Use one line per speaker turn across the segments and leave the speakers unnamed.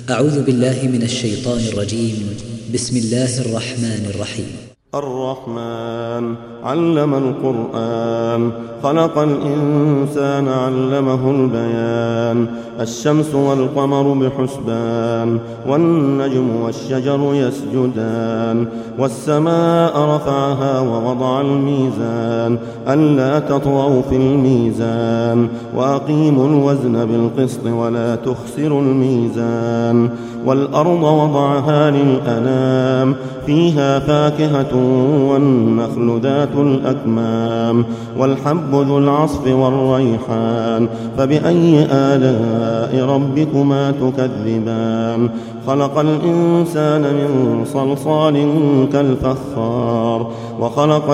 أعوذ بالله من الشيطان الرجيم. بسم الله الرحمن الرحيم.
الرحمن علم القرآن، خلق الإنسان علمه البيان. الشمس والقمر بحسبان، والنجم والشجر يسجدان. والسماء رفعها ووضع الميزان، ألا تطغوا في الميزان. وأقيموا الوزن بالقسط ولا تخسروا الميزان. والأرض وضعها للأنام، فيها فاكهة والنخل ذات الأكمام. والحب ذو العصف والريحان، فبأي آلاء ربكما تكذبان. خلق الإنسان من صلصال كالفخار، وخلق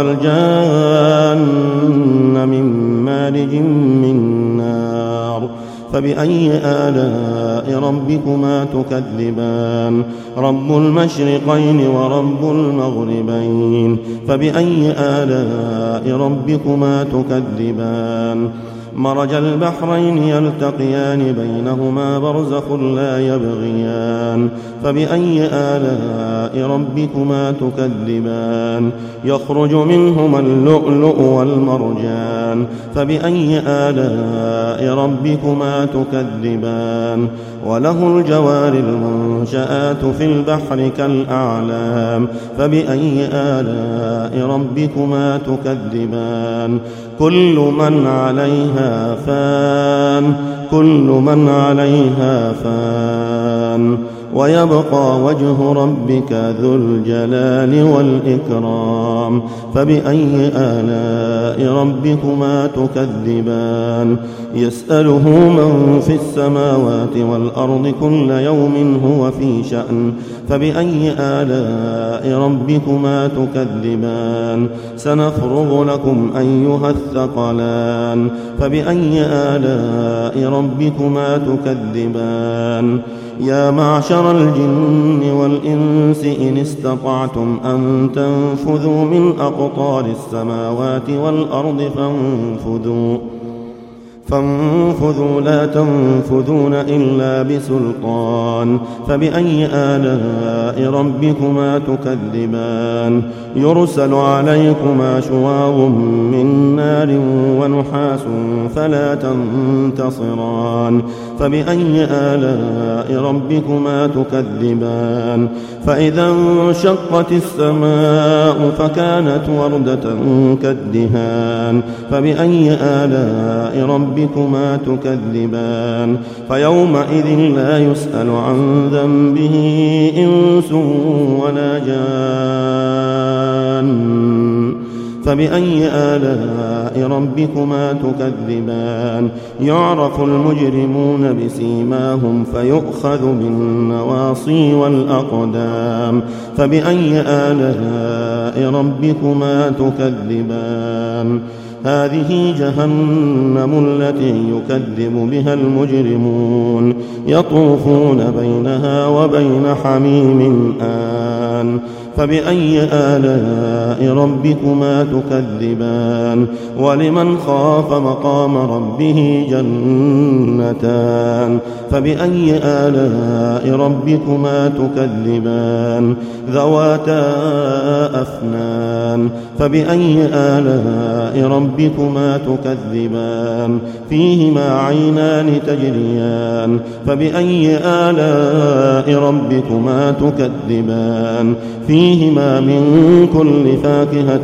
الجان من مارج من نار. فبأي آلاء ربكما تكذبان. رب المشرقين ورب المغربين، فبأي آلاء ربكما تكذبان. مرج البحرين يلتقيان، بينهما برزخ لا يبغيان. فبأي آلاء ربكما تكذبان. يخرج منهما اللؤلؤ والمرجان، فبأي آلاء ربكما تكذبان. وله الجوار المنشآت في البحر كالأعلام، فبأي آلاء ربكما تكذبان. كل من عليها فان، كل من عليها فان. ويبقى وجه ربك ذو الجلال والإكرام. فبأي آلاء ربكما تكذبان. يسأله من في السماوات والأرض كل يوم هو في شأن. فبأي آلاء ربكما تكذبان. سنفرغ لكم أيها الثقلان. فبأي آلاء ربكما تكذبان. يا معشر الجن والإنس إن استطعتم أن تنفذوا من أقطار السماوات والأرض فانفذوا لا تنفذون إلا بسلطان. فبأي آلاء ربكما تكذبان. يرسل عليكما شواظ من نار ونحاس فلا تنتصران. فبأي آلاء ربكما تكذبان. فإذا انشقت السماء فكانت وردة كالدهان. فبأي آلاء ربكما تكذبان. فيومئذ لا يسأل عن ذنبه إنس ولا جان. فبأي آلاء ربكما تكذبان. يعرف المجرمون بسيماهم فيؤخذ بالنواصي والأقدام. فبأي آلاء ربكما تكذبان. هذه جهنم التي يكذب بها المجرمون، يطوفون بينها وبين حميم آن. فبأي آلاء ربكما تكذبان. ولمن خاف مقام ربه جنتان. فبأي آلاء ربكما تكذبان. ذواتا أفنان. فبأي آلاء ربكما تكذبان. فيهما عينان تجريان. فبأي آلاء ربكما تكذبان. فيهما من كل فاكهة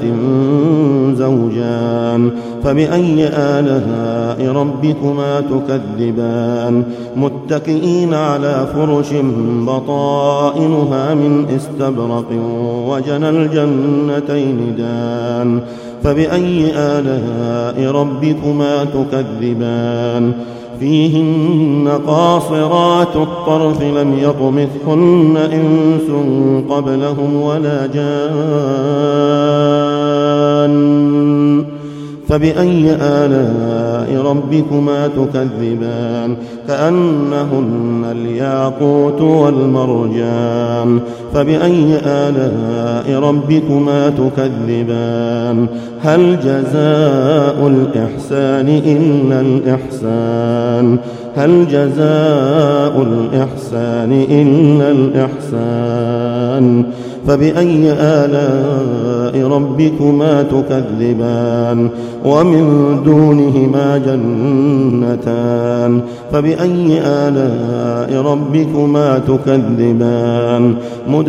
زوجان. فبأي آلاء ربكما تكذبان. متكئين على فرش بطائنها من استبرق وجنى الجنتين دان. فبأي آلاء ربكما تكذبان. فيهن قاصرات الطرف لم يطمثهن إنس قبلهم ولا جان. فبأي آلاء ربكما تكذبان. كأنهن الياقوت والمرجان. فبأي آلاء ربكما تكذبان. هل جزاء الإحسان إلا الإحسان. هل جزاء الإحسان إلا الإحسان فبأي آلاء ربكما تكذبان ومن دونهما جنتان فبأي آلاء ربكما تكذبان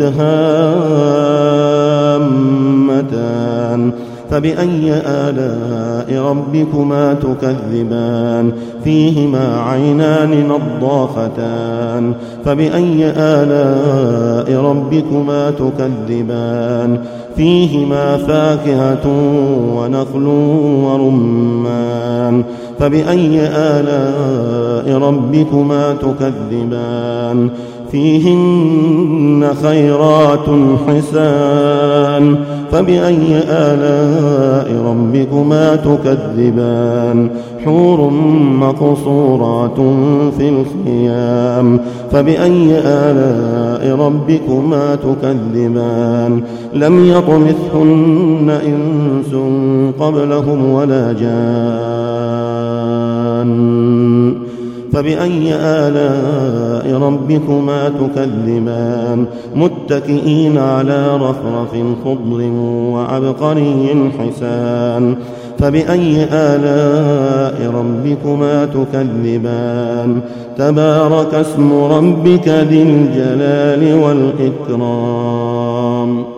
مدهامتان فبأي آلاء ربكما تكذبان فيهما عينان نضاختان فبأي آلاء ربكما تكذبان فيهما فاكهة ونخل ورمان فبأي آلاء ربكما تكذبان فيهن خيرات حسان فبأي آلاء ربكما تكذبان حور مقصورات في الخيام فبأي آلاء ربكما تكذبان لم يطمثهن إنس قبلهم ولا جان فبأي آلاء ربكما تكذبان متكئين على رفرف خضر وعبقري حسان فبأي آلاء ربكما تكذبان تبارك اسم ربك ذي الجلال والإكرام.